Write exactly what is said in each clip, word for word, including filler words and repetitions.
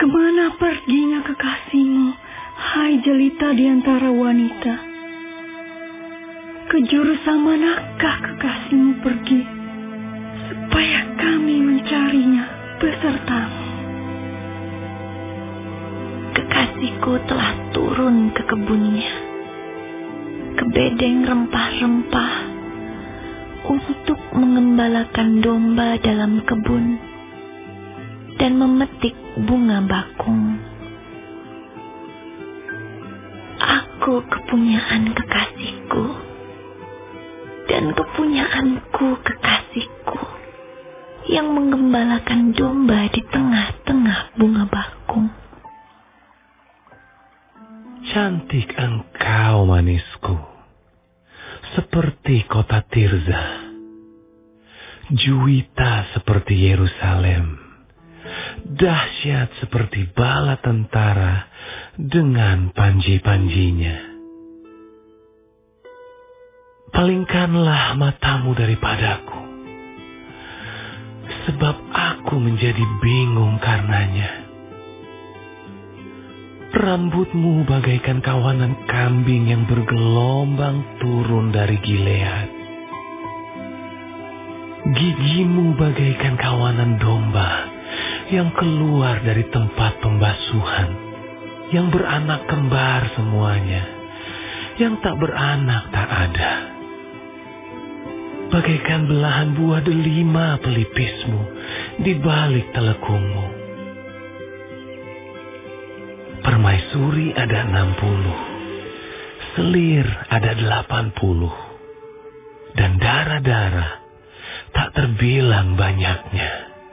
Kemana perginya kekasihmu, hai jelita di antara wanita? Ke jurusan manakah kekasihmu pergi, supaya kami mencarinya besertamu? Kekasihku telah turun ke kebunnya, ke bedeng rempah-rempah, untuk mengembalakan domba dalam kebun dan memetik bunga bakung. Aku kepunyaan kekasihku, dan kepunyaanku kekasihku, yang menggembalakan domba di tengah-tengah bunga bakung. Cantik engkau, manisku, seperti kota Tirza. Juwita seperti Yerusalem, dahsyat seperti bala tentara dengan panji-panjinya. Palingkanlah matamu daripadaku, sebab aku menjadi bingung karenanya. Rambutmu bagaikan kawanan kambing yang bergelombang turun dari Gilead. Gigimu bagaikan kawanan domba yang keluar dari tempat pembasuhan, yang beranak kembar semuanya, yang tak beranak tak ada. Bagaikan belahan buah delima pelipismu di balik telekungmu. Permaisuri ada enam puluh, selir ada delapan puluh, dan darah-darah tak terbilang banyaknya.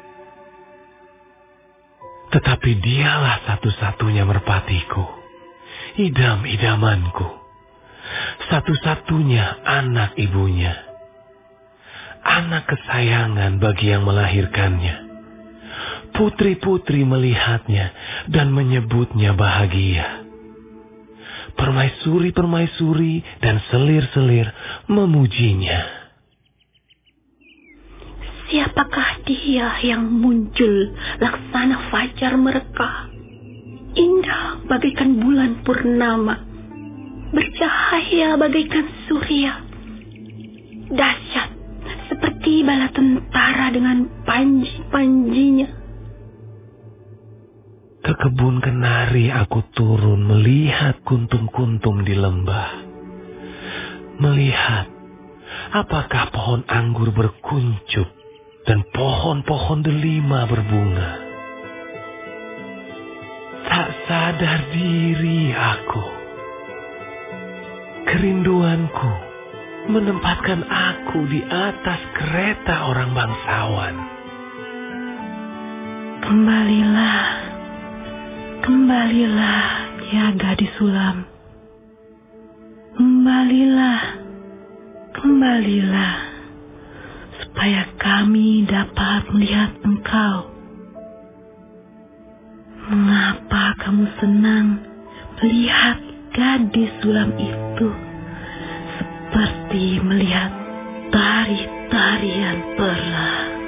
Tetapi dialah satu-satunya merpatiku, idam-idamanku, satu-satunya anak ibunya, anak kesayangan bagi yang melahirkannya. Putri-putri melihatnya dan menyebutnya bahagia. Permaisuri-permaisuri dan selir-selir memujinya. Siapakah dia yang muncul laksana fajar mereka, indah bagaikan bulan purnama, bercahaya bagaikan surya, dahsyat seperti bala tentara dengan panji-panjinya? Ke kebun kenari aku turun melihat kuntum-kuntum di lembah. Melihat apakah pohon anggur berkuncup dan pohon-pohon delima berbunga. Tak sadar diri aku. Kerinduanku menempatkan aku di atas kereta orang bangsawan. Kembalilah, kembalilah ya gadis sulam. Kembalilah, kembalilah, supaya kami dapat melihat engkau. Mengapa kamu senang melihat gadis sulam itu, seperti melihat tari-tarian perah?